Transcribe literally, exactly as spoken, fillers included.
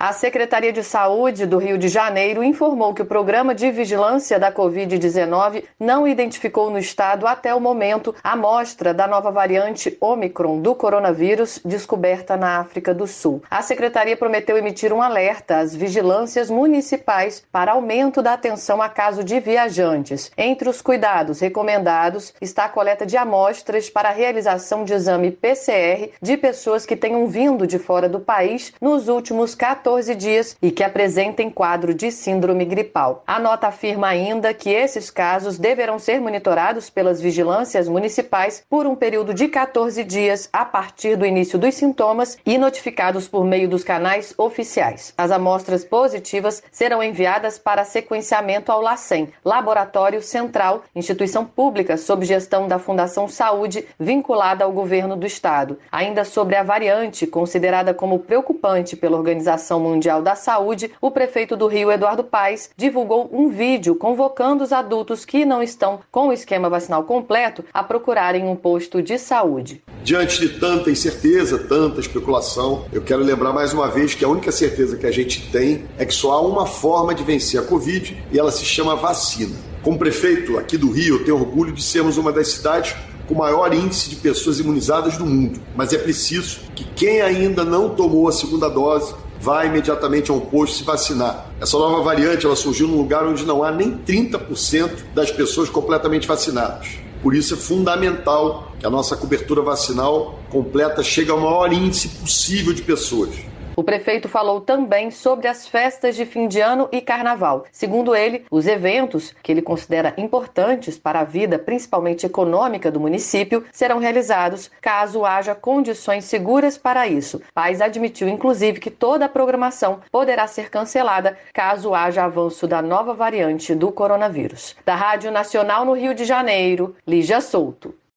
A Secretaria de Saúde do Rio de Janeiro informou que o Programa de Vigilância da covid dezenove não identificou no estado até o momento a amostra da nova variante Ômicron do coronavírus descoberta na África do Sul. A Secretaria prometeu emitir um alerta às vigilâncias municipais para aumento da atenção a caso de viajantes. Entre os cuidados recomendados está a coleta de amostras para a realização de exame P C R de pessoas que tenham vindo de fora do país nos últimos quatorze dias e que apresentem quadro de síndrome gripal. A nota afirma ainda que esses casos deverão ser monitorados pelas vigilâncias municipais por um período de quatorze dias a partir do início dos sintomas e notificados por meio dos canais oficiais. As amostras positivas serão enviadas para sequenciamento ao LACEN, Laboratório Central, instituição pública sob gestão da Fundação Saúde, vinculada ao governo do estado. Ainda sobre a variante, considerada como preocupante pela Organização Mundial da Saúde, o prefeito do Rio, Eduardo Paes, divulgou um vídeo convocando os adultos que não estão com o esquema vacinal completo a procurarem um posto de saúde. Diante de tanta incerteza, tanta especulação, eu quero lembrar mais uma vez que a única certeza que a gente tem é que só há uma forma de vencer a Covid e ela se chama vacina. Como prefeito aqui do Rio, eu tenho orgulho de sermos uma das cidades com o maior índice de pessoas imunizadas do mundo. Mas é preciso que quem ainda não tomou a segunda dose vá imediatamente a um posto se vacinar. Essa nova variante ela surgiu num lugar onde não há nem trinta por cento das pessoas completamente vacinadas. Por isso é fundamental que a nossa cobertura vacinal completa chegue ao maior índice possível de pessoas. O prefeito falou também sobre as festas de fim de ano e carnaval. Segundo ele, os eventos, que ele considera importantes para a vida, principalmente econômica do município, serão realizados caso haja condições seguras para isso. Paes admitiu, inclusive, que toda a programação poderá ser cancelada caso haja avanço da nova variante do coronavírus. Da Rádio Nacional no Rio de Janeiro, Lígia Souto.